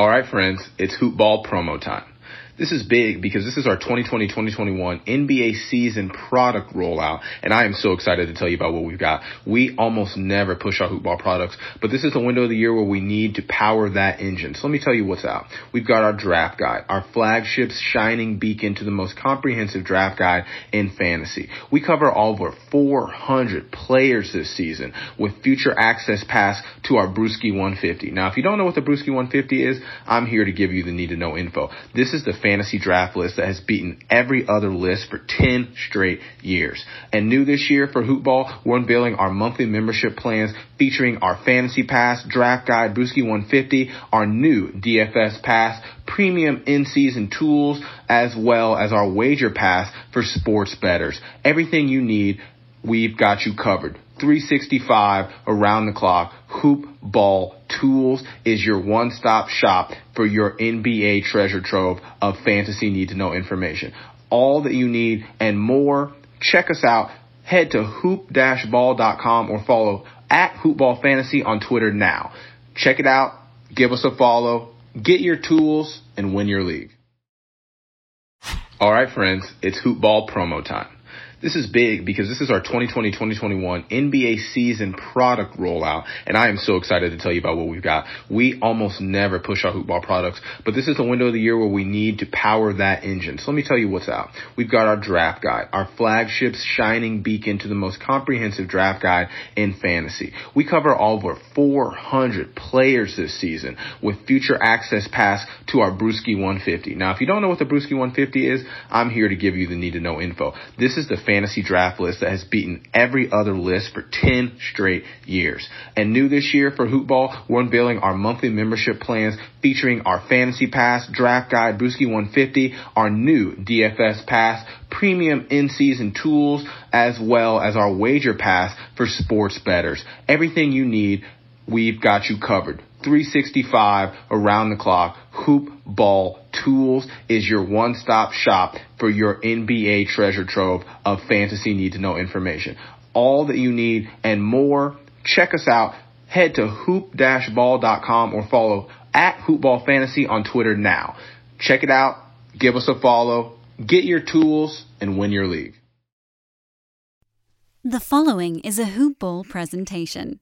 All right, friends, it's Hoop Ball promo time. This is big because this is our 2020-2021 NBA season product rollout, and I am so excited to tell you about what we've got. We almost never push our Hoop Ball products, but this is the window of the year where we need to power that engine. So let me tell you what's out. We've got our draft guide, our flagship shining beacon to the most comprehensive draft guide in fantasy. We cover over 400 players this season with future access pass to our Brewski 150. Now, if you don't know what the Brewski 150 is, I'm here to give you the need-to-know info. This is the fantasy draft list that has beaten every other list for 10 straight years. And new this year for Hoop Ball, we're unveiling our monthly membership plans featuring our Fantasy Pass, Draft Guide, Brewski 150, our new DFS Pass, premium in-season tools, as well as our Wager Pass for sports bettors. Everything you need, we've got you covered. 365 around the clock. Hoop Ball Tools is your one-stop shop for your NBA treasure trove of fantasy need-to-know information. All that you need and more. Check us out. Head to hoop-ball.com or follow at hoopballfantasy on Twitter now. Check it out. Give us a follow. Get your tools and win your league. All right, friends, it's Hoop Ball promo time. This is big because this is our 2020-2021 NBA season product rollout, and I am so excited to tell you about what we've got. We almost never push our Hoop Ball products, but this is the window of the year where we need to power that engine. So let me tell you what's out. We've got our draft guide, our flagship shining beacon to the most comprehensive draft guide in fantasy. We cover over 400 players this season with future access pass to our Brewski 150. Now, if you don't know what the Brewski 150 is, I'm here to give you the need-to-know info. This is the fantasy draft list that has beaten every other list for 10 straight years. And new this year for Hoop Ball, we're unveiling our monthly membership plans featuring our Fantasy Pass, Draft Guide, Brewski 150, our new DFS Pass, premium in-season tools, as well as our Wager Pass for sports bettors. Everything you need, we've got you covered. 365 around the clock. Hoop Ball Tools is your one-stop shop for your NBA treasure trove of fantasy need-to-know information. All that you need and more. Check us out. Head to hoop-ball.com or follow at hoopballfantasy on Twitter now. Check it out. Give us a follow. Get your tools and win your league. The following is a Hoop Ball presentation.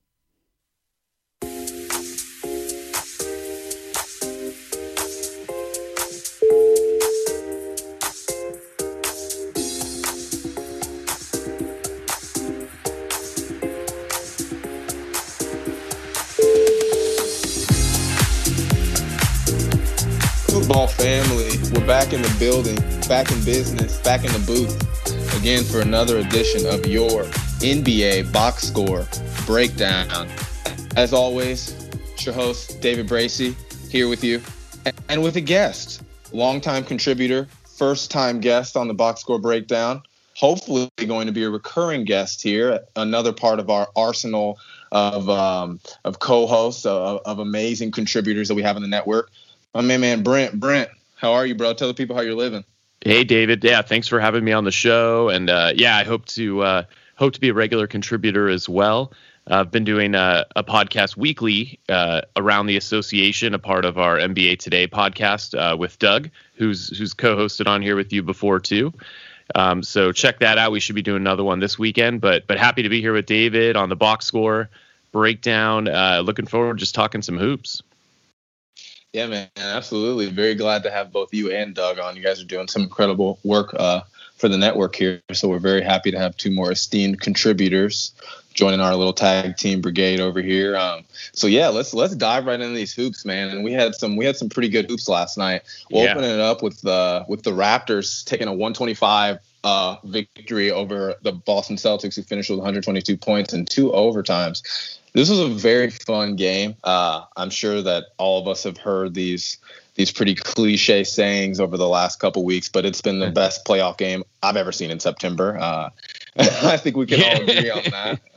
Ball family, we're back in the building, back in business, back in the booth again for another edition of your NBA box score breakdown. As always, it's your host David Bracey here with you and with a guest, longtime contributor, first time guest on the box score breakdown, hopefully going to be a recurring guest here, another part of our arsenal of co-hosts, of amazing contributors that we have in the network. My man, Brent. Brent, how are you, bro? Tell the people how you're living. Hey, David. Yeah, thanks for having me on the show. And I hope to be a regular contributor as well. I've been doing a podcast weekly around the association, a part of our NBA Today podcast with Doug, who's co-hosted on here with you before too. So check that out. We should be doing another one this weekend. But happy to be here with David on the box score breakdown. Looking forward to just talking some hoops. Yeah, man, absolutely. Very glad to have both you and Doug on. You guys are doing some incredible work for the network here. So we're very happy to have two more esteemed contributors joining our little tag team brigade over here. So yeah, let's dive right into these hoops, man. And we had some pretty good hoops last night. We'll open it up with the Raptors taking a 125 victory over the Boston Celtics, who finished with 122 points and 2 overtimes. This was a very fun game. I'm sure that all of us have heard these pretty cliche sayings over the last couple weeks, but it's been the best playoff game I've ever seen in September. I think we can all agree on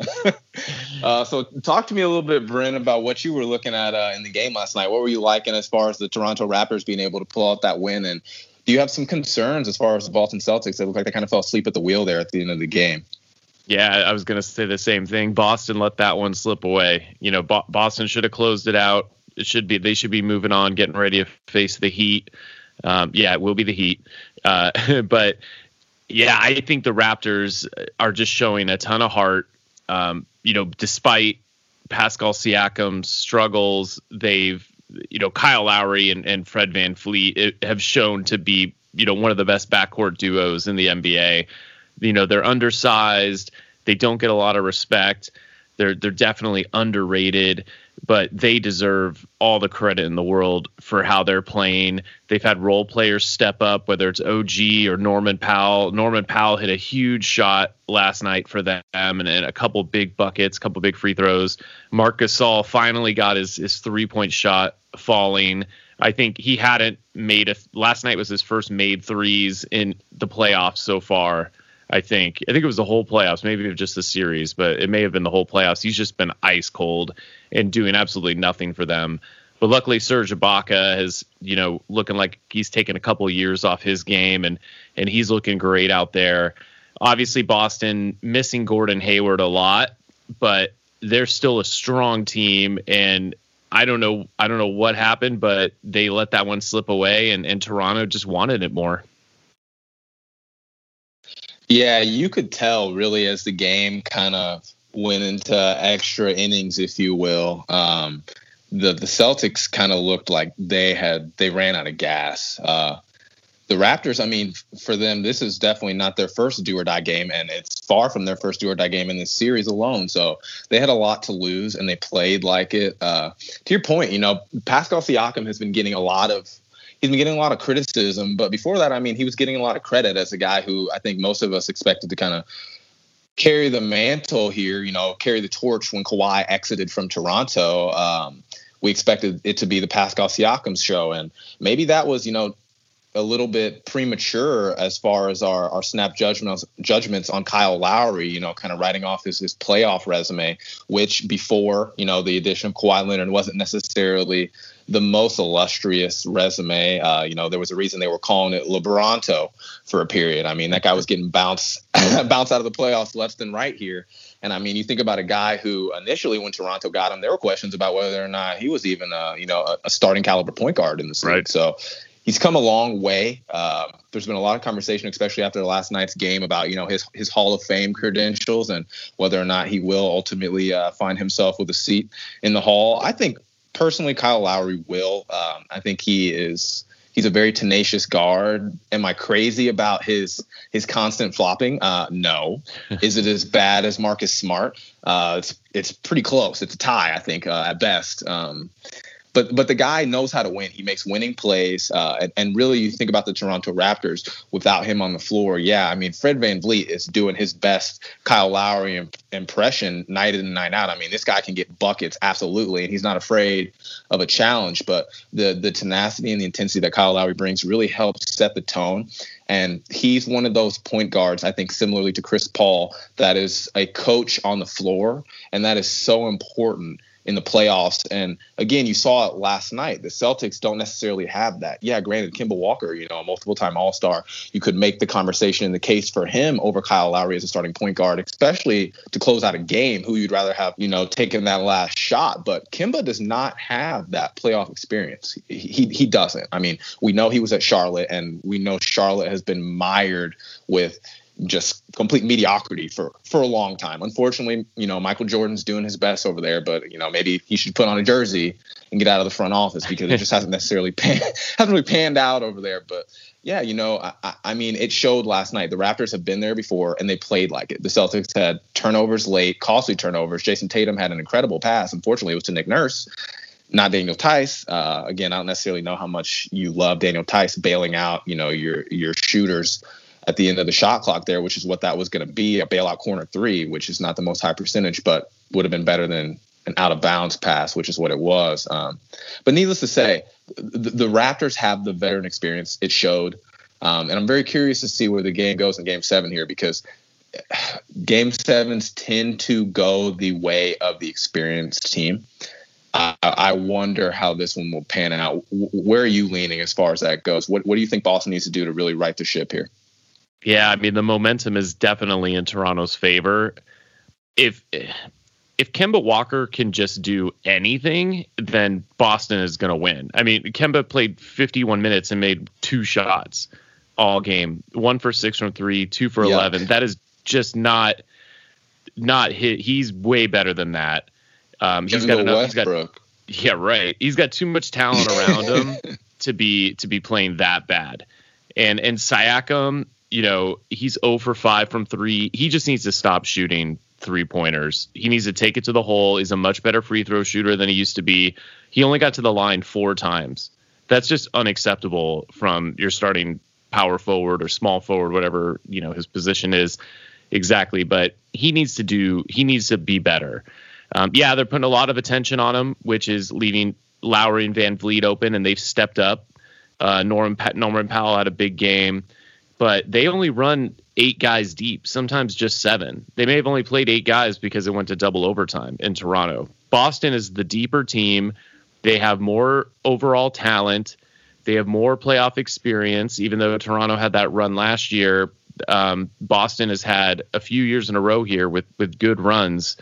that. So talk to me a little bit, Brent, about what you were looking at in the game last night. What were you liking as far as the Toronto Raptors being able to pull out that win? And do you have some concerns as far as the Boston Celtics? They look like they kind of fell asleep at the wheel there at the end of the game. Yeah, I was going to say the same thing. Boston let that one slip away. You know, Boston should have closed it out They should be moving on, getting ready to face the Heat. It will be the Heat. But yeah, I think the Raptors are just showing a ton of heart. Despite Pascal Siakam's struggles, Kyle Lowry and Fred VanVleet have shown to be, one of the best backcourt duos in the NBA. They're undersized. They don't get a lot of respect. They're definitely underrated, but they deserve all the credit in the world for how they're playing. They've had role players step up, whether it's OG or Norman Powell. Norman Powell hit a huge shot last night for them and a couple big buckets, couple big free throws. Marc Gasol finally got his 3-point shot falling. I think he hadn't last night was his first made threes in the playoffs so far. I think it was the whole playoffs, maybe just the series, but it may have been the whole playoffs. He's just been ice cold and doing absolutely nothing for them. But luckily, Serge Ibaka has, looking like he's taken a couple of years off his game, and he's looking great out there. Obviously, Boston missing Gordon Hayward a lot, but they're still a strong team. And I don't know what happened, but they let that one slip away, and Toronto just wanted it more. Yeah, you could tell really as the game kind of went into extra innings, if you will. The Celtics kind of looked like they ran out of gas. The Raptors, I mean, for them, this is definitely not their first do or die game, and it's far from their first do or die game in this series alone. So they had a lot to lose, and they played like it. To your point, Pascal Siakam has been getting a lot of criticism, but before that, I mean, he was getting a lot of credit as a guy who I think most of us expected to kind of carry the mantle here, carry the torch when Kawhi exited from Toronto. We expected it to be the Pascal Siakam show, and maybe that was, a little bit premature as far as our snap judgments on Kyle Lowry, kind of writing off his playoff resume, which before, the addition of Kawhi Leonard wasn't necessarily the most illustrious resume. There was a reason they were calling it LeBronto for a period. I mean, that guy was getting bounced out of the playoffs left and right here. And I mean, you think about a guy who initially when Toronto got him, there were questions about whether or not he was even a starting caliber point guard in the league. Right. So he's come a long way. There's been a lot of conversation, especially after last night's game, about his Hall of Fame credentials and whether or not he will ultimately find himself with a seat in the Hall. I think personally, Kyle Lowry will. I think he's a very tenacious guard. Am I crazy about his constant flopping? No. Is it as bad as Marcus Smart? It's pretty close. It's a tie, I think, at best. But the guy knows how to win. He makes winning plays. And really, you think about the Toronto Raptors without him on the floor. Yeah, I mean, Fred VanVleet is doing his best Kyle Lowry impression night in and night out. I mean, this guy can get buckets, absolutely, and he's not afraid of a challenge. But the tenacity and the intensity that Kyle Lowry brings really helps set the tone. And he's one of those point guards, I think, similarly to Chris Paul, that is a coach on the floor. And that is so important in the playoffs. And again, you saw it last night. The Celtics don't necessarily have that. Yeah, granted, Kemba Walker, a multiple-time All-Star, you could make the conversation and the case for him over Kyle Lowry as a starting point guard, especially to close out a game, who you'd rather have, taken that last shot. But Kemba does not have that playoff experience. He doesn't. I mean, we know he was at Charlotte, and we know Charlotte has been mired with just complete mediocrity for a long time. Unfortunately, Michael Jordan's doing his best over there, but maybe he should put on a jersey and get out of the front office because it just hasn't necessarily panned out over there. But yeah, I mean, it showed last night. The Raptors have been there before and they played like it. The Celtics had turnovers late, costly turnovers. Jason Tatum had an incredible pass. Unfortunately, it was to Nick Nurse, not Daniel Tice. Again, I don't necessarily know how much you love Daniel Tice bailing out, your shooters at the end of the shot clock there, which is what that was going to be, a bailout corner three, which is not the most high percentage, but would have been better than an out of bounds pass, which is what it was. But needless to say, the Raptors have the veteran experience. It showed. And I'm very curious to see where the game goes in Game 7 here, because Game 7s tend to go the way of the experienced team. I wonder how this one will pan out. Where are you leaning as far as that goes? What do you think Boston needs to do to really right the ship here? Yeah, I mean, the momentum is definitely in Toronto's favor. If if Kemba Walker can just do anything, then Boston is going to win. I mean, Kemba played 51 minutes and made 2 shots all game. 1 for 6 from 3, 2 for 11. That is just not hit. He's way better than that. He's got enough. Yeah, right. He's got too much talent around him to be playing that bad. And Siakam, he's 0 for 5 from 3. He just needs to stop shooting 3-pointers. He needs to take it to the hole. He's a much better free throw shooter than he used to be. He only got to the line 4 times. That's just unacceptable from your starting power forward or small forward, whatever, his position is exactly. But he needs to be better. They're putting a lot of attention on him, which is leaving Lowry and Van Vliet open, and they've stepped up. Norman Powell had a big game, but they only run 8 guys deep, sometimes just 7. They may have only played 8 guys because it went to double overtime in Toronto. Boston is the deeper team. They have more overall talent. They have more playoff experience, even though Toronto had that run last year. Boston has had a few years in a row here with good runs.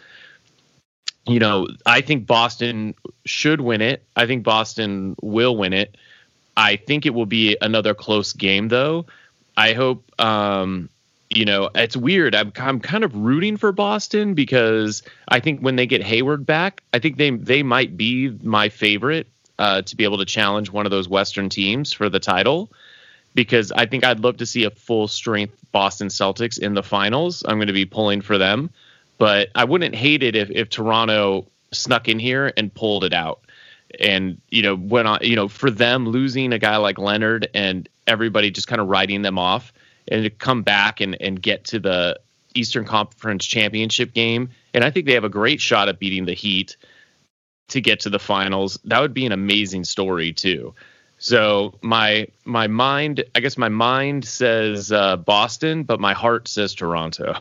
I think Boston should win it. I think Boston will win it. I think it will be another close game, though. I hope, it's weird. I'm kind of rooting for Boston because I think when they get Hayward back, I think they might be my favorite to be able to challenge one of those Western teams for the title, because I think I'd love to see a full strength Boston Celtics in the finals. I'm going to be pulling for them, but I wouldn't hate it if Toronto snuck in here and pulled it out. And, for them losing a guy like Leonard and everybody just kind of writing them off, and to come back and get to the Eastern Conference Championship game. And I think they have a great shot at beating the Heat to get to the finals. That would be an amazing story too. So my mind says Boston, but my heart says Toronto.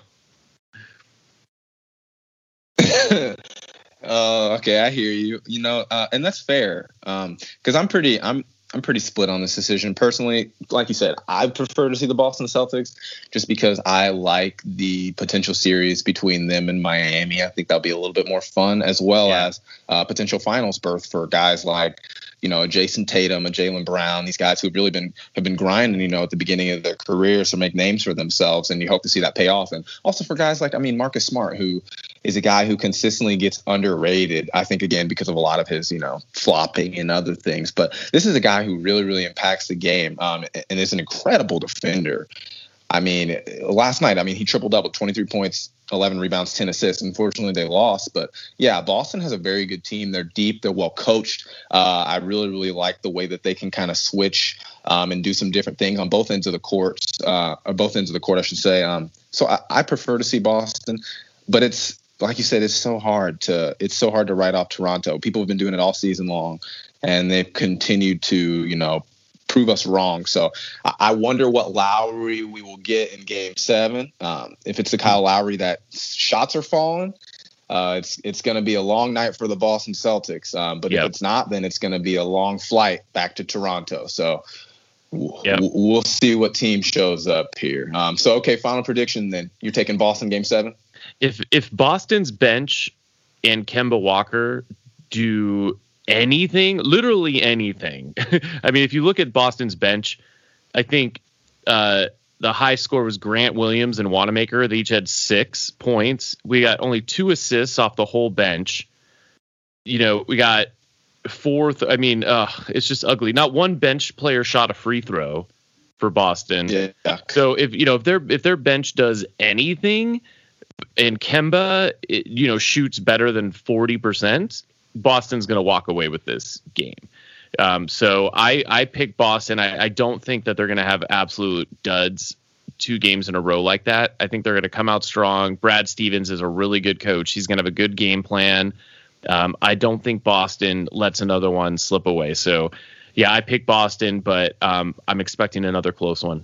Okay, I hear you. And that's fair. Because I'm pretty split on this decision personally. Like you said, I prefer to see the Boston Celtics just because I like the potential series between them and Miami. I think that'll be a little bit more fun, as well as potential finals berth for guys like, Jason Tatum and Jaylen Brown, these guys who've really have been grinding, at the beginning of their careers to make names for themselves. And you hope to see that pay off. And also for guys like, Marcus Smart, who is a guy who consistently gets underrated, I think, again, because of a lot of his, flopping and other things. But this is a guy who really, really impacts the game and is an incredible defender. Last night, he triple-doubled, 23 points, 11 rebounds, 10 assists. Unfortunately, they lost. But, yeah, Boston has a very good team. They're deep. They're well-coached. I really, really like the way that they can kind of switch and do some different things on both ends of the court, I should say. So I prefer to see Boston. But it's, like you said, it's so hard to write off Toronto. People have been doing it all season long, and they've continued to, prove us wrong. So I wonder what Lowry we will get in Game 7. If it's the Kyle Lowry that shots are falling, it's going to be a long night for the Boston Celtics. But if it's not, then it's going to be a long flight back to Toronto. So we'll see what team shows up here. Final prediction then. You're taking Boston Game 7? If Boston's bench and Kemba Walker do anything, literally anything. If you look at Boston's bench, I think the high score was Grant Williams and Wanamaker. They each had 6 points. We got only 2 assists off the whole bench. We got 4th. It's just ugly. Not one bench player shot a free throw for Boston. Yeah. So if their bench does anything and Kemba, shoots better than 40%, Boston's going to walk away with this game. So I pick Boston. I don't think that they're going to have absolute duds 2 games in a row like that. I think they're going to come out strong. Brad Stevens is a really good coach. He's going to have a good game plan. I don't think Boston lets another one slip away. So, yeah, I pick Boston, but I'm expecting another close one.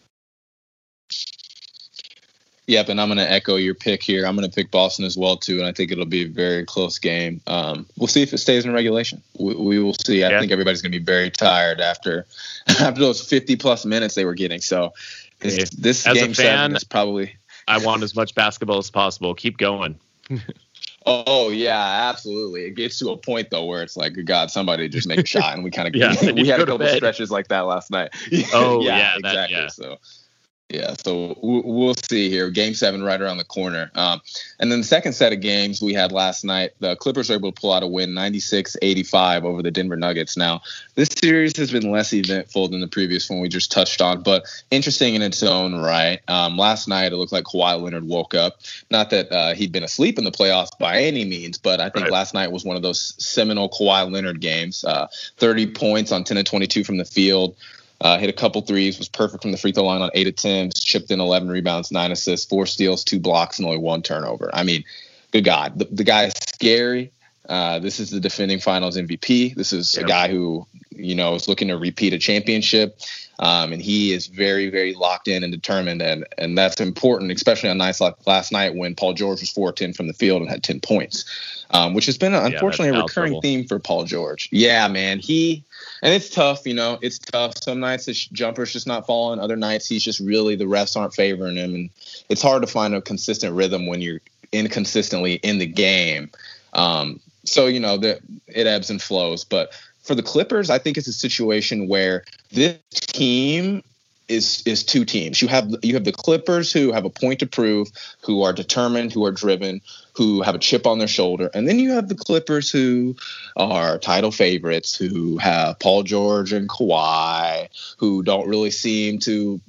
Yep, and I'm going to echo your pick here. I'm going to pick Boston as well, too, and I think it'll be a very close game. We'll see if it stays in regulation. We will see. I think everybody's going to be very tired after those 50-plus minutes they were getting. So this as Game 7 is probably – I want as much basketball as possible. Keep going. Oh yeah, absolutely. It gets to a point though where it's like, God, somebody just make a shot, and we kind of we had a couple stretches like that last night. Oh yeah, exactly. So. Yeah, so we'll see here. Game 7 right around the corner. And then the second set of games we had last night, the Clippers were able to pull out a win 96-85 over the Denver Nuggets. Now, this series has been less eventful than the previous one we just touched on, but interesting in its own right. Last night, it looked like Kawhi Leonard woke up. Not that he'd been asleep in the playoffs by any means, but I think last night was one of those seminal Kawhi Leonard games. 30 points on 10 of 22 from the field. Hit a couple threes, was perfect from the free throw line on 8 attempts, chipped in 11 rebounds, 9 assists, 4 steals, 2 blocks, and only 1 turnover. I mean, good God. The guy is scary. This is the defending finals MVP. This is a guy who, is looking to repeat a championship. And he is very, very locked in and determined. And that's important, especially on nights like last night when Paul George was 4-10 from the field and had 10 points, which has been, unfortunately, a recurring theme for Paul George. Yeah, man. And it's tough, it's tough. Some nights the jumper's just not falling. Other nights he's just really, the refs aren't favoring him. And it's hard to find a consistent rhythm when you're inconsistently in the game. So, it ebbs and flows. But for the Clippers, I think it's a situation where this team is 2 teams. You have the Clippers who have a point to prove, who are determined, who are driven, who have a chip on their shoulder. And then you have the Clippers who are title favorites, who have Paul George and Kawhi, who don't really seem to,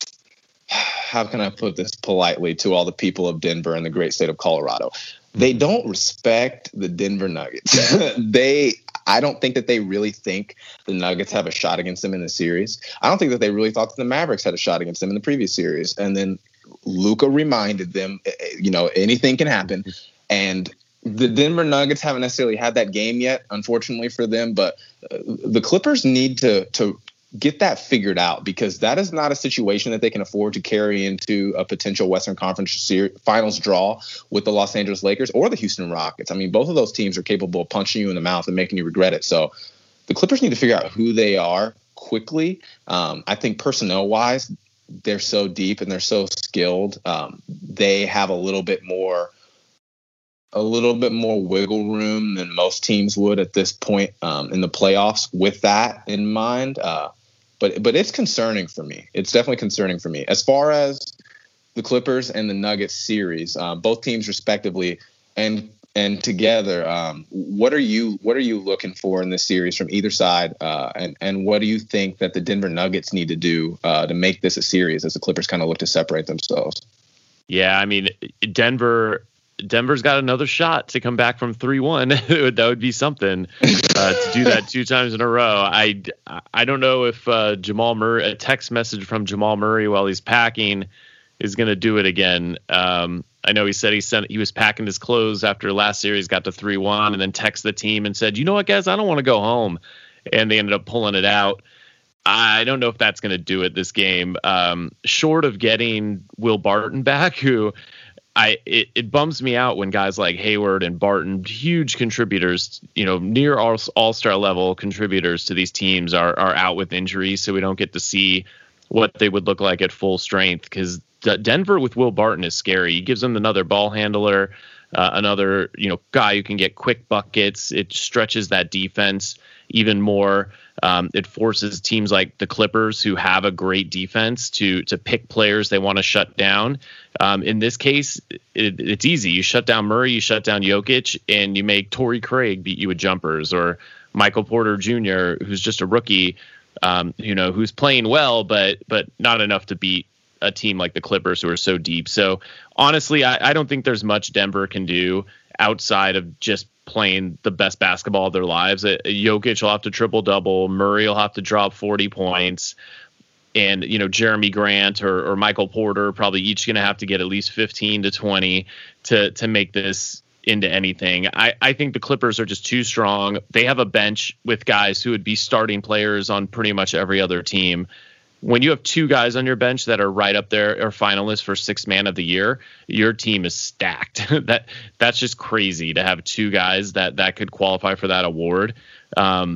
how can I put this politely to all the people of Denver and the great state of Colorado? They don't respect the Denver Nuggets. I don't think that they really think the Nuggets have a shot against them in the series. I don't think that they really thought that the Mavericks had a shot against them in the previous series. And then Luka reminded them, anything can happen. And the Denver Nuggets haven't necessarily had that game yet, unfortunately for them. But the Clippers need to get that figured out, because that is not a situation that they can afford to carry into a potential Western Conference Finals draw with the Los Angeles Lakers or the Houston Rockets. I mean, both of those teams are capable of punching you in the mouth and making you regret it. So the Clippers need to figure out who they are quickly. I think personnel-wise, they're so deep and they're so skilled. They have a little bit more wiggle room than most teams would at this point in the playoffs with that in mind. But it's concerning for me. It's definitely concerning for me. As far as the Clippers and the Nuggets series, both teams respectively and together, what are you looking for in this series from either side? And what do you think that the Denver Nuggets need to do to make this a series as the Clippers kind of look to separate themselves? Yeah, I mean, Denver's got another shot to come back from 3-1. That would be something to do that 2 times in a row. I don't know if Jamal Murray, a text message from Jamal Murray while he's packing, is going to do it again. I know he said he was packing his clothes after last series, got to 3-1, and then texted the team and said, "You know what, guys, I don't want to go home," and they ended up pulling it out. I don't know if that's going to do it this game. Short of getting Will Barton back, who. It bums me out when guys like Hayward and Barton, huge contributors, near all-star level contributors to these teams, are out with injuries, so we don't get to see what they would look like at full strength. Because Denver with Will Barton is scary. He gives them another ball handler, another guy who can get quick buckets. It stretches that defense even more. It forces teams like the Clippers, who have a great defense, to pick players they want to shut down. In this case, it's easy. You shut down Murray, you shut down Jokic, and you make Torrey Craig beat you with jumpers, or Michael Porter Jr., who's just a rookie, who's playing well, but not enough to beat a team like the Clippers, who are so deep. So honestly, I don't think there's much Denver can do outside of just playing the best basketball of their lives. Jokic will have to triple-double. Murray will have to drop 40 points. And, Jeremy Grant or Michael Porter probably each going to have to get at least 15 to 20 to make this into anything. I think the Clippers are just too strong. They have a bench with guys who would be starting players on pretty much every other team. When you have 2 guys on your bench that are right up there or finalists for 6th man of the year, your team is stacked. That's just crazy to have 2 guys that could qualify for that award. I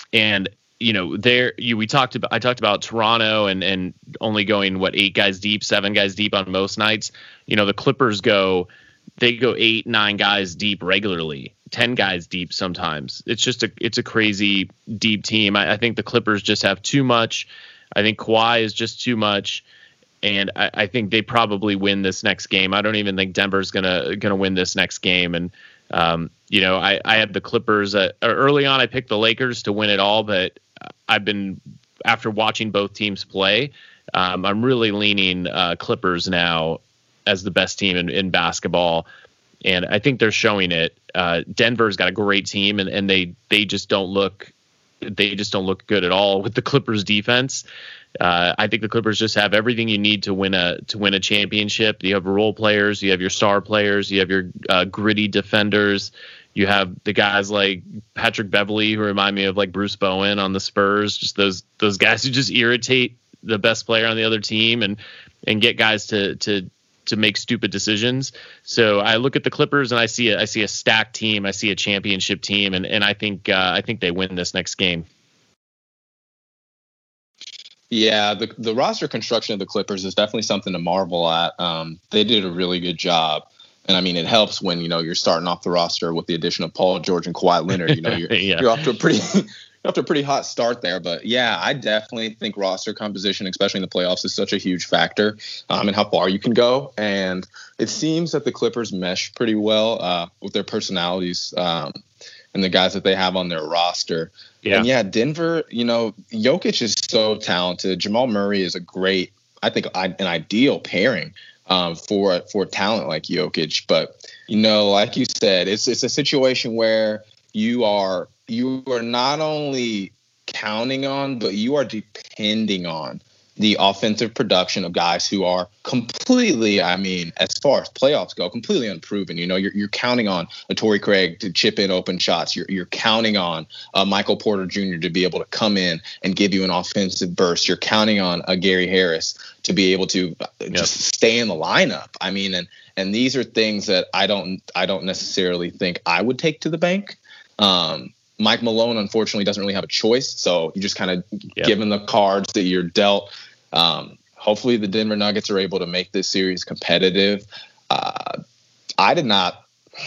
talked about Toronto and only going 8 guys deep, 7 guys deep on most nights. The Clippers go they go 8, 9 guys deep regularly, 10 guys deep sometimes. It's a crazy deep team. I think the Clippers just have too much. I think Kawhi is just too much. And I think they probably win this next game. I don't even think Denver's gonna win this next game. And I had the Clippers early on. I picked the Lakers to win it all, but after watching both teams play, I'm really leaning Clippers now as the best team in basketball, and I think they're showing it. Denver's got a great team, and they just don't look good at all with the Clippers defense. I think the Clippers just have everything you need to win a championship. You have role players, you have your star players, you have your gritty defenders, you have the guys like Patrick Beverley, who remind me of like Bruce Bowen on the Spurs. Just those guys who just irritate the best player on the other team and get guys to make stupid decisions. So I look at the Clippers and I see a stacked team. I see a championship team, and I think they win this next game. Yeah, the roster construction of the Clippers is definitely something to marvel at. They did a really good job. And I mean, it helps when, you're starting off the roster with the addition of Paul George and Kawhi Leonard. You're off to a pretty hot start there. But yeah, I definitely think roster composition, especially in the playoffs, is such a huge factor in how far you can go. And it seems that the Clippers mesh pretty well with their personalities and the guys that they have on their roster. Yeah. And yeah, Denver, Jokic is so talented. Jamal Murray is a great, I think, an ideal pairing for talent like Jokic. But, like you said, it's a situation where you are not only counting on, but you are depending on the offensive production of guys who are completely, as far as playoffs go, completely unproven. You're counting on a Torrey Craig to chip in open shots. You're counting on Michael Porter Jr. to be able to come in and give you an offensive burst. You're counting on a Gary Harris to be able to just stay in the lineup. And these are things that I don't necessarily think I would take to the bank. Mike Malone, unfortunately, doesn't really have a choice. So you just kind of given the cards that you're dealt. Hopefully the Denver Nuggets are able to make this series competitive. I did not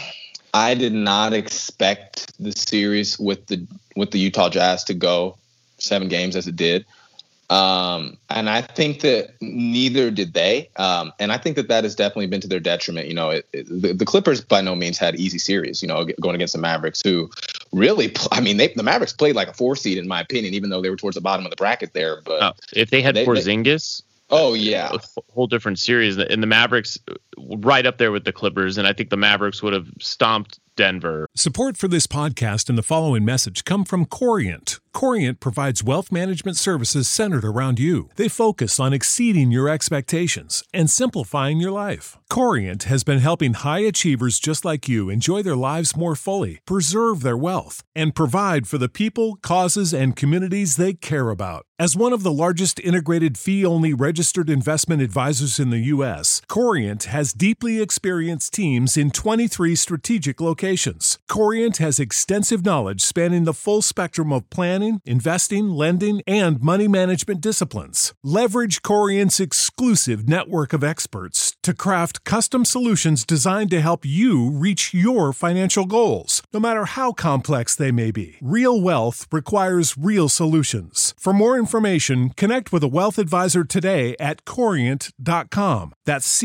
expect the series with the Utah Jazz to go 7 games as it did. And I think that neither did they. And I think that has definitely been to their detriment. The Clippers by no means had easy series, going against the Mavericks, who really, the Mavericks played like a 4 seed, in my opinion, even though they were towards the bottom of the bracket there. But if they had Porzingis, a whole different series. And the Mavericks right up there with the Clippers. And I think the Mavericks would have stomped Denver. Support for this podcast and the following message come from Corient. Corient provides wealth management services centered around you. They focus on exceeding your expectations and simplifying your life. Corient has been helping high achievers just like you enjoy their lives more fully, preserve their wealth, and provide for the people, causes, and communities they care about. As one of the largest integrated fee-only registered investment advisors in the U.S., Corient has deeply experienced teams in 23 strategic locations. Corient has extensive knowledge spanning the full spectrum of planning, investing, lending, and money management disciplines. Leverage Corient's exclusive network of experts to craft custom solutions designed to help you reach your financial goals, no matter how complex they may be. Real wealth requires real solutions. For more information, connect with a wealth advisor today at Corient.com. That's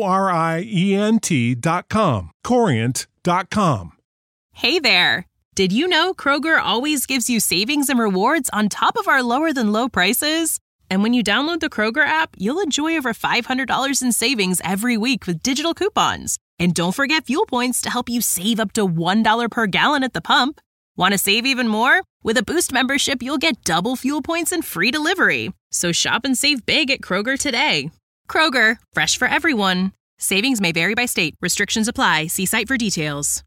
Corient.com. Corient.com. Hey there! Did you know Kroger always gives you savings and rewards on top of our lower-than-low prices? And when you download the Kroger app, you'll enjoy over $500 in savings every week with digital coupons. And don't forget fuel points to help you save up to $1 per gallon at the pump. Want to save even more? With a Boost membership, you'll get double fuel points and free delivery. So shop and save big at Kroger today. Kroger, fresh for everyone. Savings may vary by state. Restrictions apply. See site for details.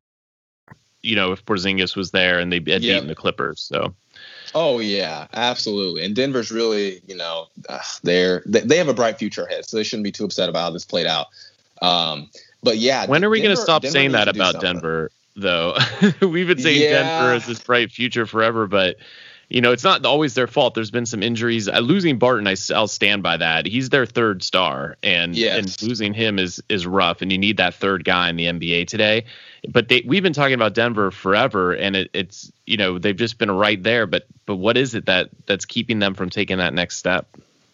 If Porzingis was there and they had beaten the Clippers. So. Oh, yeah, absolutely. And Denver's really, they have a bright future ahead, so they shouldn't be too upset about how this played out. But yeah. When are we going to stop saying that about Denver, though? We've been saying Denver has this bright future forever, but it's not always their fault. There's been some injuries. Losing Barton, I'll stand by that. He's their third star, and losing him is rough, and you need that third guy in the NBA today. But we've been talking about Denver forever, and it's they've just been right there. But what is it that's keeping them from taking that next step?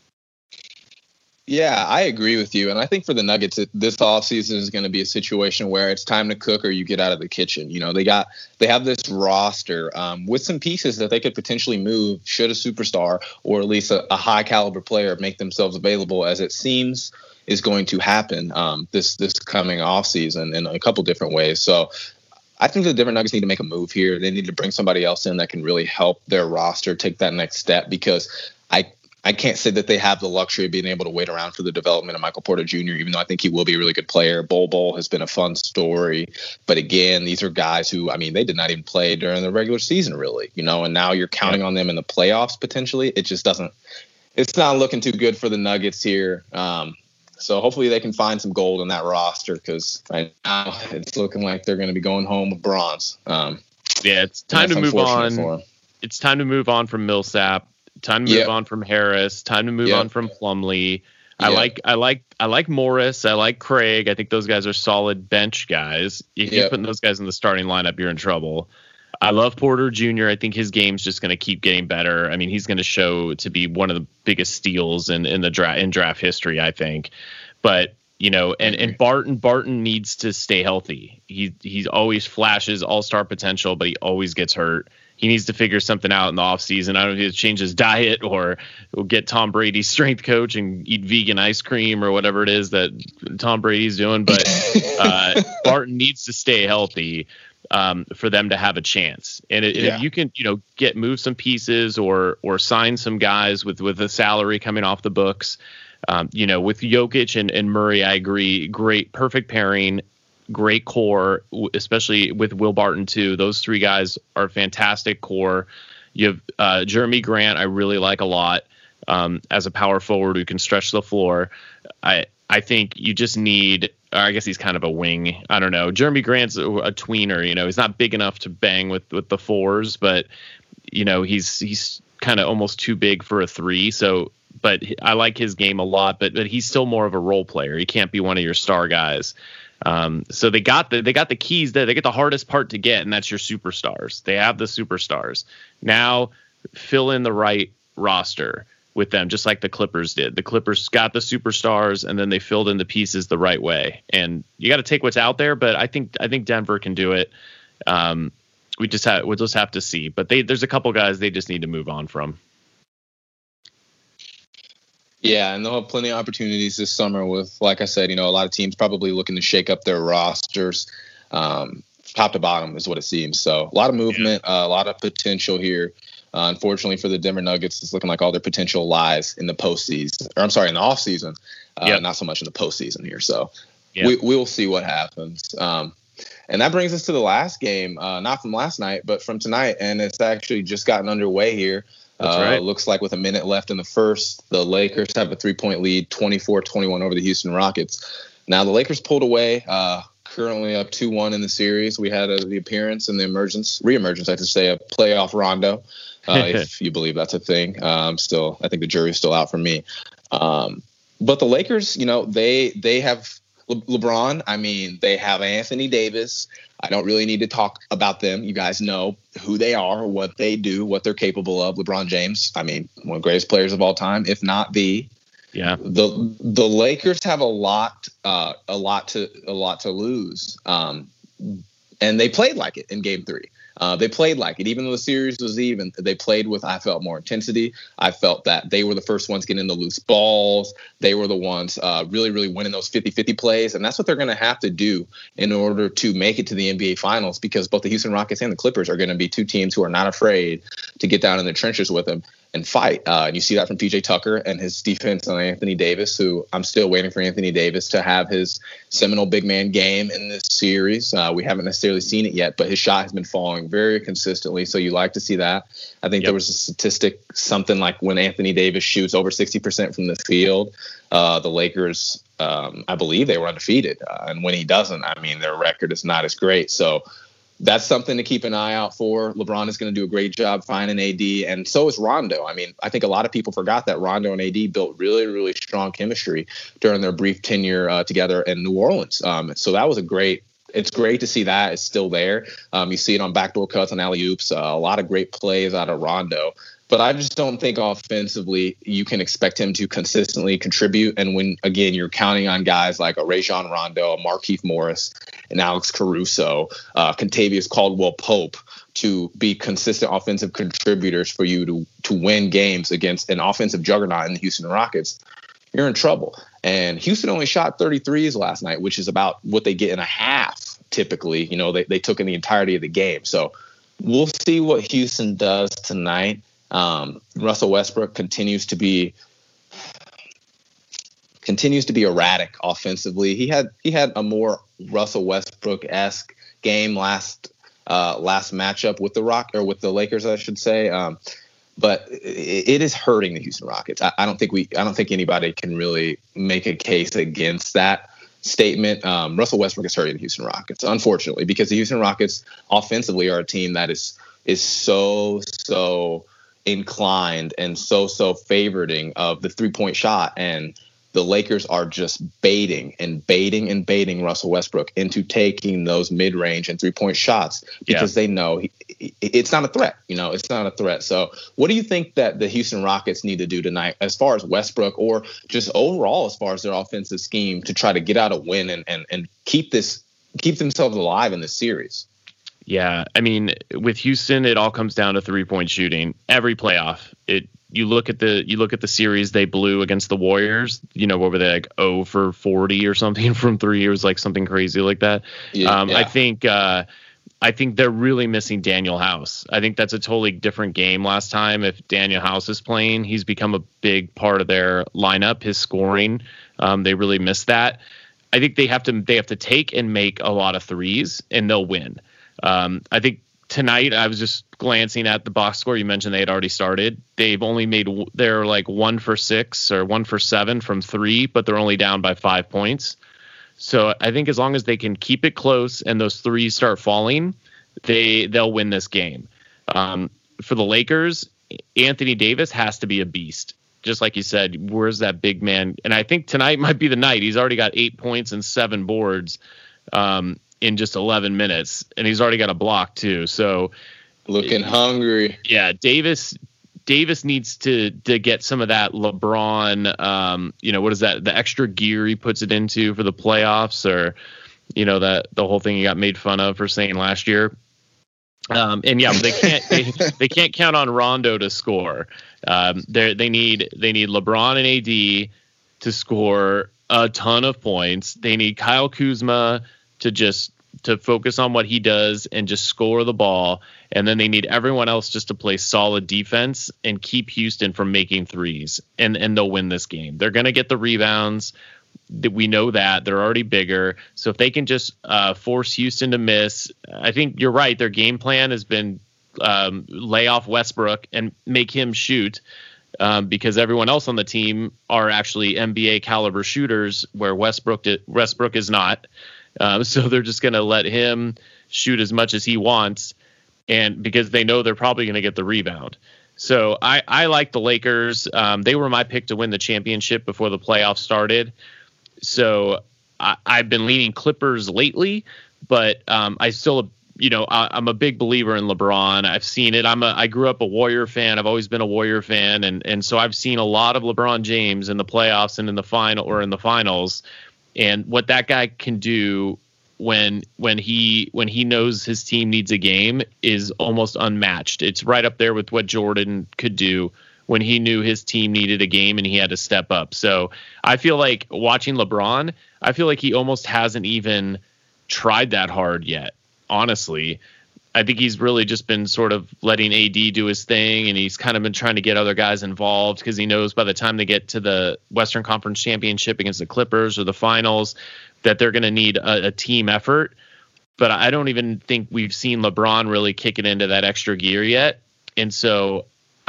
Yeah, I agree with you. And I think for the Nuggets, this offseason is going to be a situation where it's time to cook or you get out of the kitchen. They have this roster with some pieces that they could potentially move should a superstar or at least a high caliber player make themselves available, as it seems is going to happen this coming offseason in a couple different ways. So I think the Denver Nuggets need to make a move here. They need to bring somebody else in that can really help their roster take that next step, because I can't say that they have the luxury of being able to wait around for the development of Michael Porter Jr., even though I think he will be a really good player. Bol has been a fun story. But again, these are guys who, they did not even play during the regular season, really, and now you're counting on them in the playoffs potentially. It just it's not looking too good for the Nuggets here. So hopefully they can find some gold in that roster, because right now it's looking like they're going to be going home with bronze. It's time to move on. It's time to move on from Millsap. Time to move on from Harris. Time to move on from Plumlee. I like Morris. I like Craig. I think those guys are solid bench guys. If you're putting those guys in the starting lineup, you're in trouble. I love Porter Jr. I think his game's just going to keep getting better. He's going to show to be one of the biggest steals in draft history, I think. But and Barton needs to stay healthy. He always flashes all-star potential, but he always gets hurt. He needs to figure something out in the offseason. I don't know if he has to change his diet or get Tom Brady's strength coach and eat vegan ice cream or whatever it is that Tom Brady's doing. But Barton needs to stay healthy for them to have a chance. And if you can, move some pieces or sign some guys with a salary coming off the books, with Jokic and Murray, I agree. Great, perfect pairing. Great core, especially with Will Barton too. Those three guys are fantastic core. You have Jeremy Grant, I really like a lot as a power forward who can stretch the floor. I think you just need, I guess he's kind of a wing. I don't know. Jeremy Grant's a tweener. He's not big enough to bang with the fours, but he's kind of almost too big for a three. So, but I like his game a lot. But he's still more of a role player. He can't be one of your star guys. So they got the keys there. They get the hardest part to get, and that's your superstars. They have the superstars. Now fill in the right roster with them, just like the Clippers did. The Clippers got the superstars, and then they filled in the pieces the right way. And you got to take what's out there, but I think Denver can do it. We'll just have to see. But there's a couple guys they just need to move on from. Yeah, and they'll have plenty of opportunities this summer with, like I said, a lot of teams probably looking to shake up their rosters. Top to bottom is what it seems. So a lot of movement, a lot of potential here. Unfortunately for the Denver Nuggets, it's looking like all their potential lies in the postseason. Or I'm sorry, in the offseason, not so much in the postseason here. So we'll see what happens. And that brings us to the last game, not from last night, but from tonight. And it's actually just gotten underway here. That's right. Looks like with a minute left in the first, the Lakers have a 3-point lead, 24-21 over the Houston Rockets. Now, the Lakers pulled away, currently up 2-1 in the series. We had the appearance and the reemergence, I have to say, of playoff Rondo, if you believe that's a thing. I think the jury's still out for me. But the Lakers, they have LeBron. They have Anthony Davis. I don't really need to talk about them. You guys know who they are, what they do, what they're capable of. LeBron James, one of the greatest players of all time, if not the. Yeah. The Lakers have a lot to lose. And they played like it in Game 3. They played like it. Even though the series was even, they played with, I felt, more intensity. I felt that they were the first ones getting the loose balls. They were the ones really, really winning those 50-50 plays. And that's what they're going to have to do in order to make it to the NBA Finals, because both the Houston Rockets and the Clippers are going to be two teams who are not afraid to get down in the trenches with them and fight. And you see that from PJ Tucker and his defense on Anthony Davis, who I'm still waiting for Anthony Davis to have his seminal big man game in this series. We haven't necessarily seen it yet, but his shot has been falling very consistently. So you like to see that. I think there was a statistic, something like when Anthony Davis shoots over 60% from the field, the Lakers, I believe they were undefeated. And when he doesn't, their record is not as great. So that's something to keep an eye out for. LeBron is going to do a great job finding AD, and so is Rondo. I mean, I think a lot of people forgot that Rondo and AD built really, really strong chemistry during their brief tenure together in New Orleans. So that was it's great to see that it's still there. You see it on backdoor cuts, on alley-oops, a lot of great plays out of Rondo. But I just don't think offensively you can expect him to consistently contribute. And when, again, you're counting on guys like a Rajon Rondo, a Markieff Morris, and Alex Caruso, Kentavious Caldwell-Pope to be consistent offensive contributors for you to win games against an offensive juggernaut in the Houston Rockets, you're in trouble. And Houston only shot 33s last night, which is about what they get in a half typically. You know, they took in the entirety of the game. So we'll see what Houston does tonight. Russell Westbrook continues to be erratic offensively. He had a more Russell Westbrook-esque game last matchup with with the Lakers, I should say. But it is hurting the Houston Rockets. I don't think anybody can really make a case against that statement. Russell Westbrook is hurting the Houston Rockets, unfortunately, because the Houston Rockets offensively are a team that is so inclined and so favoriting of the 3-point shot, and the Lakers are just baiting Russell Westbrook into taking those mid-range and 3-point shots because they know it's not a threat. You know, it's not a threat. So what do you think that the Houston Rockets need to do tonight as far as Westbrook, or just overall as far as their offensive scheme, to try to get out a win and keep themselves alive in this series? Yeah, I mean, with Houston, it all comes down to 3-point shooting. Every playoff, you look at the series they blew against the Warriors. You know, what were they, like 0 for 40 or something from 3? It was like something crazy like that. I think they're really missing Daniel House. I think that's a totally different game last time. If Daniel House is playing, he's become a big part of their lineup. His scoring, they really miss that. I think they have to take and make a lot of threes, and they'll win. I think tonight, I was just glancing at the box score. You mentioned they had already started. They've only they're like 1 for 6 or 1 for 7 from 3, but they're only down by 5 points. So I think as long as they can keep it close and those threes start falling, they'll win this game. For the Lakers, Anthony Davis has to be a beast. Just like you said, where's that big man? And I think tonight might be the night. He's already got 8 points and 7 boards in just 11 minutes, and he's already got a block too. So looking hungry. Yeah, Davis needs to get some of that LeBron, what is that? The extra gear he puts it into for the playoffs, or that the whole thing he got made fun of for saying last year. And yeah, they can't count on Rondo to score. They need LeBron and AD to score a ton of points. They need Kyle Kuzma to focus on what he does and just score the ball. And then they need everyone else just to play solid defense and keep Houston from making threes. And they'll win this game. They're going to get the rebounds. We know that. They're already bigger. So if they can just force Houston to miss, I think you're right. Their game plan has been lay off Westbrook and make him shoot. Because everyone else on the team are actually NBA caliber shooters, where Westbrook is not. So they're just going to let him shoot as much as he wants, and because they know they're probably going to get the rebound. So I like the Lakers. They were my pick to win the championship before the playoffs started. So I've been leaning Clippers lately, but I still, I'm a big believer in LeBron. I've seen it. I grew up a Warrior fan. I've always been a Warrior fan, and so I've seen a lot of LeBron James in the playoffs and in the finals. And what that guy can do when he knows his team needs a game is almost unmatched. It's right up there with what Jordan could do when he knew his team needed a game and he had to step up. So I feel like watching LeBron, I feel like he almost hasn't even tried that hard yet. Honestly, I think he's really just been sort of letting AD do his thing, and he's kind of been trying to get other guys involved because he knows by the time they get to the Western Conference Championship against the Clippers or the finals that they're going to need a team effort. But I don't even think we've seen LeBron really kick it into that extra gear yet. And so,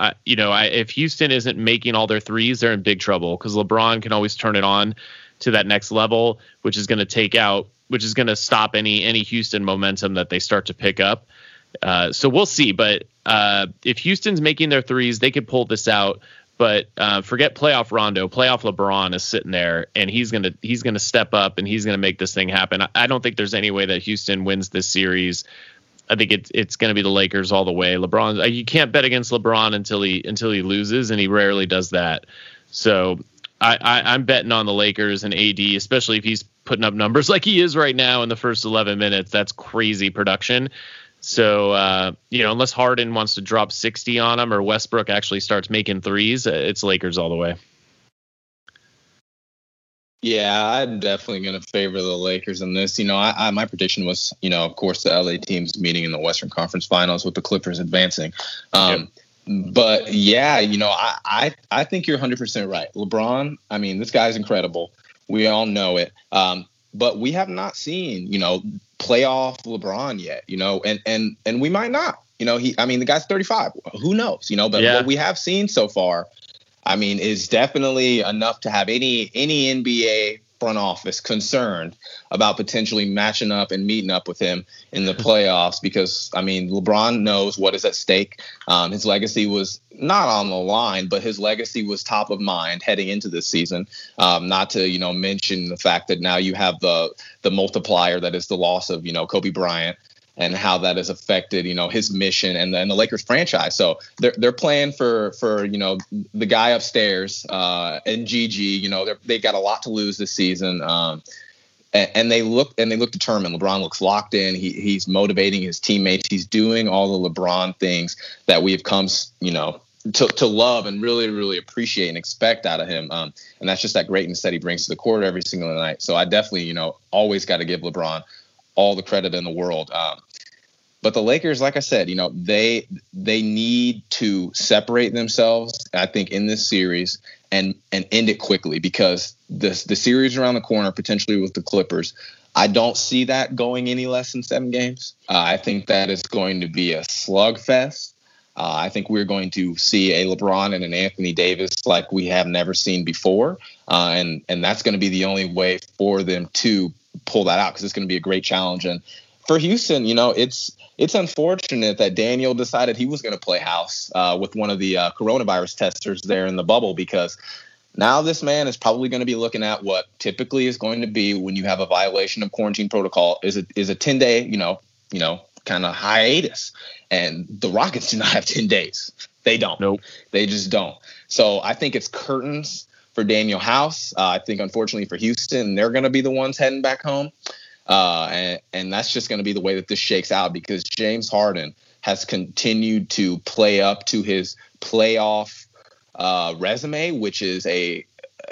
if Houston isn't making all their threes, they're in big trouble because LeBron can always turn it on to that next level, which is going to take out going to stop any Houston momentum that they start to pick up. So we'll see. But if Houston's making their threes, they could pull this out. But forget playoff Rondo. Playoff LeBron is sitting there, and he's gonna step up, and he's gonna make this thing happen. I don't think there's any way that Houston wins this series. I think it's going to be the Lakers all the way. LeBron, you can't bet against LeBron until he loses, and he rarely does that. So I'm betting on the Lakers and AD, especially if he's putting up numbers like he is right now in the first 11 minutes. That's crazy production. So, unless Harden wants to drop 60 on him or Westbrook actually starts making threes, it's Lakers all the way. Yeah, I'm definitely going to favor the Lakers in this. My prediction was, of course, the LA teams meeting in the Western Conference Finals with the Clippers advancing. But yeah, I think you're 100% right. LeBron, I mean, this guy's incredible. We all know it. But we have not seen, playoff LeBron yet, and we might not. The guy's 35. Who knows? But what we have seen so far, is definitely enough to have any NBA front office concerned about potentially matching up and meeting up with him in the playoffs because, LeBron knows what is at stake. His legacy was not on the line, but his legacy was top of mind heading into this season. Not to, mention the fact that now you have the multiplier that is the loss of, Kobe Bryant. And how that has affected, his mission and the Lakers franchise. So they're playing for the guy upstairs and Gigi. They've got a lot to lose this season. And they look determined. LeBron looks locked in. He's motivating his teammates. He's doing all the LeBron things that we have come, to love and really, really appreciate and expect out of him. And that's just that greatness that he brings to the court every single night. So I definitely, always got to give LeBron all the credit in the world. But the Lakers, like I said, they need to separate themselves, I think, in this series and end it quickly because the series around the corner, potentially with the Clippers, I don't see that going any less than 7 games. I think that is going to be a slugfest. I think we're going to see a LeBron and an Anthony Davis like we have never seen before. And that's going to be the only way for them to pull that out because it's going to be a great challenge. And for Houston, it's unfortunate that Daniel decided he was going to play house with one of the coronavirus testers there in the bubble because now this man is probably going to be looking at what typically is going to be when you have a violation of quarantine protocol is a 10-day, kind of hiatus. And the Rockets do not have 10 days. They don't. Nope. They just don't. So I think it's curtains for Daniel House. I think, unfortunately, for Houston, they're going to be the ones heading back home. And that's just going to be the way that this shakes out because James Harden has continued to play up to his playoff resume, which is a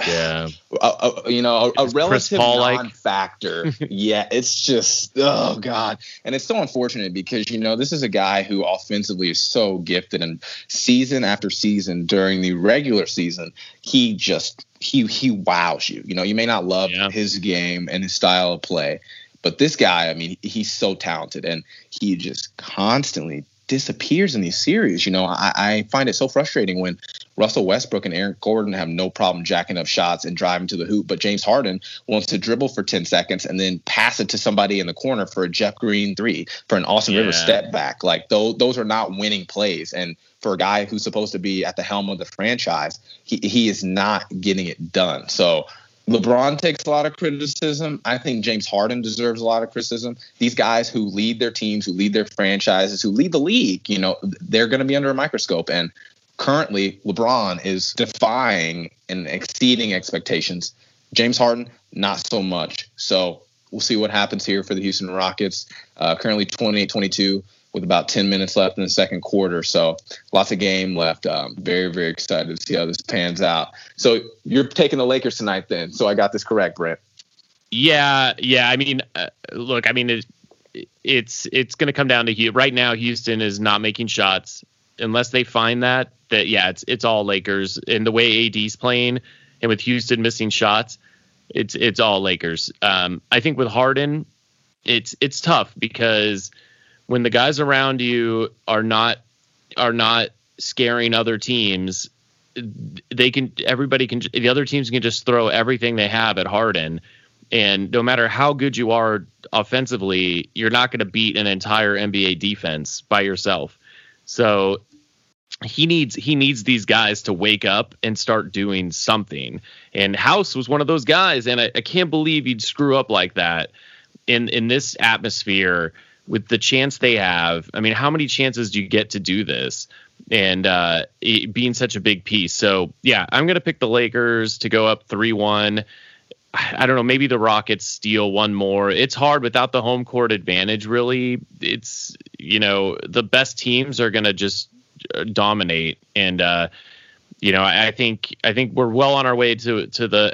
relative non-factor. Yeah, it's just, oh God. And it's so unfortunate because, this is a guy who offensively is so gifted and season after season during the regular season, he wows you. You may not love his game and his style of play, but this guy, he's so talented and he just constantly disappears in these series. I find it so frustrating when Russell Westbrook and Eric Gordon have no problem jacking up shots and driving to the hoop, but James Harden wants to dribble for 10 seconds and then pass it to somebody in the corner for a Jeff Green 3 for an Austin Rivers step back. Like those are not winning plays. And for a guy who's supposed to be at the helm of the franchise, he is not getting it done. So LeBron takes a lot of criticism. I think James Harden deserves a lot of criticism. These guys who lead their teams, who lead their franchises, who lead the league, they're going to be under a microscope. And currently, LeBron is defying and exceeding expectations. James Harden, not so much. So we'll see what happens here for the Houston Rockets. Currently 28-22 with about 10 minutes left in the second quarter. So lots of game left. Very, very excited to see how this pans out. So you're taking the Lakers tonight then. So I got this correct, Brent. Yeah. Look, it's going to come down to right now. Houston is not making shots unless they find that it's all Lakers. And the way AD's playing and with Houston missing shots, it's all Lakers. I think with Harden, it's tough because when the guys around you are not scaring other teams, the other teams can just throw everything they have at Harden. And no matter how good you are offensively, you're not going to beat an entire NBA defense by yourself. So he needs these guys to wake up and start doing something. And House was one of those guys, and I can't believe he'd screw up like that in this atmosphere with the chance they have. I mean, how many chances do you get to do this? And it being such a big piece. So, yeah, I'm going to pick the Lakers to go up 3-1. I don't know, maybe the Rockets steal one more. It's hard without the home court advantage, really. It's, the best teams are going to just dominate. And, I think we're well on our way to the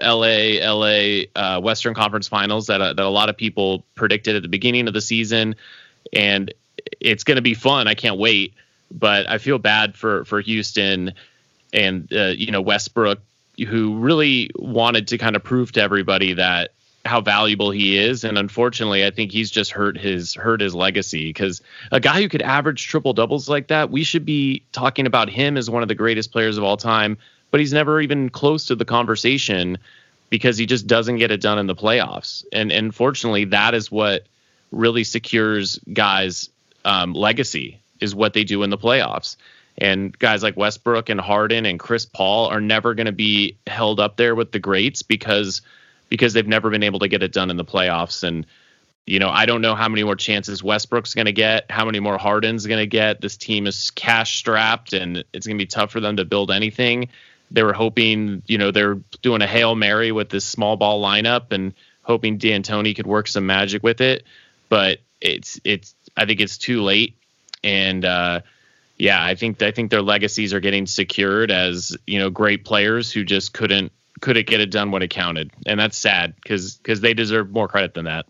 LA Western Conference Finals that a lot of people predicted at the beginning of the season. And it's going to be fun. I can't wait. But I feel bad for Houston and, Westbrook, who really wanted to kind of prove to everybody that how valuable he is. And unfortunately, I think he's just hurt his legacy, because a guy who could average triple doubles like that, we should be talking about him as one of the greatest players of all time, but he's never even close to the conversation because he just doesn't get it done in the playoffs. And unfortunately, that is what really secures guys' legacy, is what they do in the playoffs. And guys like Westbrook and Harden and Chris Paul are never going to be held up there with the greats because they've never been able to get it done in the playoffs. And, I don't know how many more chances Westbrook's going to get, how many more Harden's going to get. This team is cash strapped, and it's going to be tough for them to build anything. They were hoping, they're doing a Hail Mary with this small ball lineup and hoping D'Antoni could work some magic with it. But I think it's too late. And, I think their legacies are getting secured as, great players who just couldn't get it done when it counted. And that's sad because they deserve more credit than that.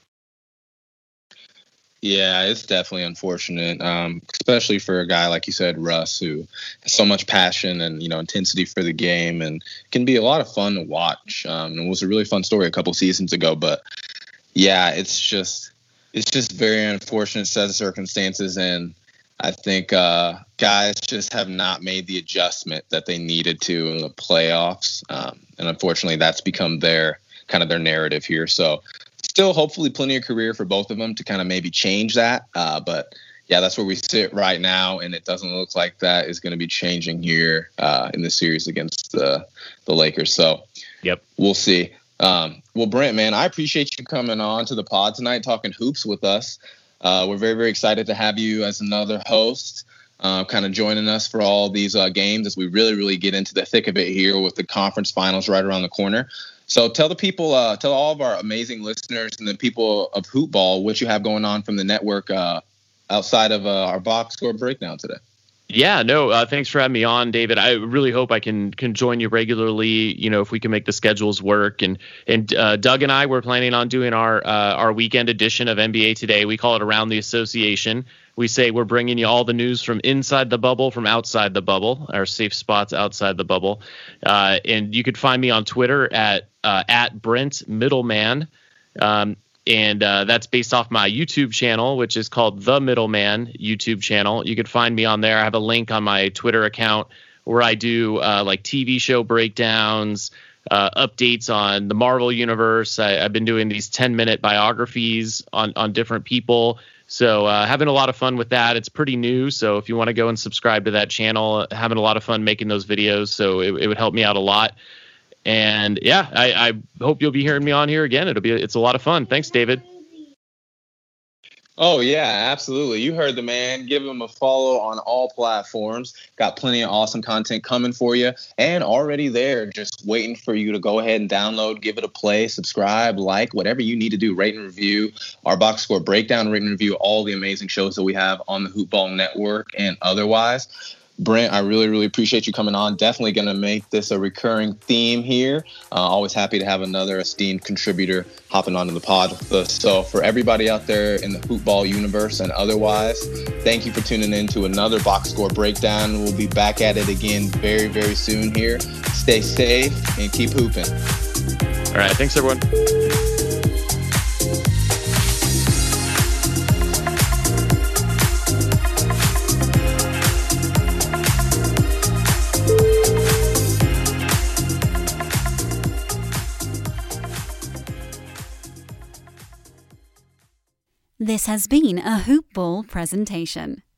Yeah, it's definitely unfortunate, especially for a guy, like you said, Russ, who has so much passion and, intensity for the game, and can be a lot of fun to watch. It was a really fun story a couple seasons ago, but yeah, it's just very unfortunate set of circumstances. And I think guys just have not made the adjustment that they needed to in the playoffs. And unfortunately, that's become their narrative here. So still hopefully plenty of career for both of them to kind of maybe change that. But yeah, that's where we sit right now. And it doesn't look like that is going to be changing here in the series against the Lakers. So yep, we'll see. Well, Brent, man, I appreciate you coming on to the pod tonight, talking hoops with us. We're very, very excited to have you as another host, kind of joining us for all these games as we really, really get into the thick of it here with the conference finals right around the corner. So tell the people, tell all of our amazing listeners and the people of Hoop Ball what you have going on from the network outside of our box score breakdown today. Yeah, no, thanks for having me on, David. I really hope I can join you regularly, if we can make the schedules work. And Doug and I were planning on doing our weekend edition of NBA Today. We call it Around the Association. We say we're bringing you all the news from inside the bubble, from outside the bubble, our safe spots outside the bubble. And you could find me on Twitter at Brent Middleman. And that's based off my YouTube channel, which is called The Middleman YouTube channel. You could find me on there. I have a link on my Twitter account where I do like TV show breakdowns, updates on the Marvel universe. I've been doing these 10-minute biographies on different people. So having a lot of fun with that. It's pretty new. So if you want to go and subscribe to that channel, having a lot of fun making those videos. So it would help me out a lot. And yeah, I hope you'll be hearing me on here again. It's a lot of fun. Thanks, David. Oh, yeah, absolutely. You heard the man. Give him a follow on all platforms. Got plenty of awesome content coming for you and already there, just waiting for you to go ahead and download, give it a play, subscribe, like, whatever you need to do. Rate and review our box score breakdown, rate and review all the amazing shows that we have on the Hoop Ball Network and otherwise. Brent, I really, really appreciate you coming on. Definitely going to make this a recurring theme here. Always happy to have another esteemed contributor hopping onto the pod with us. So for everybody out there in the Hoop Ball universe and otherwise, thank you for tuning in to another box score breakdown. We'll be back at it again very, very soon here. Stay safe and keep hooping. All right. Thanks, everyone. This has been a Hoop Ball presentation.